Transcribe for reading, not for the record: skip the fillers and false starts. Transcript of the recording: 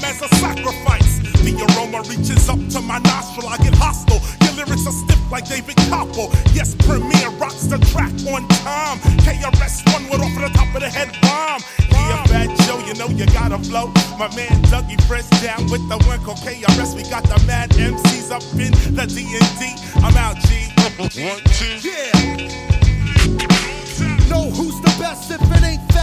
as a sacrifice. The aroma reaches up to my nostril, I get hostile. Your lyrics are stiff like David Copple. Yes, Premier rocks the track on time. KRS-One went off the top of the head bomb. Yeah, Fat Joe, you know you gotta flow. My man Dougie Fresh down with the one called KRS. We got the mad MCs up in the D&D. I'm out, G. 1, 2. Yeah. Know who's the best if it ain't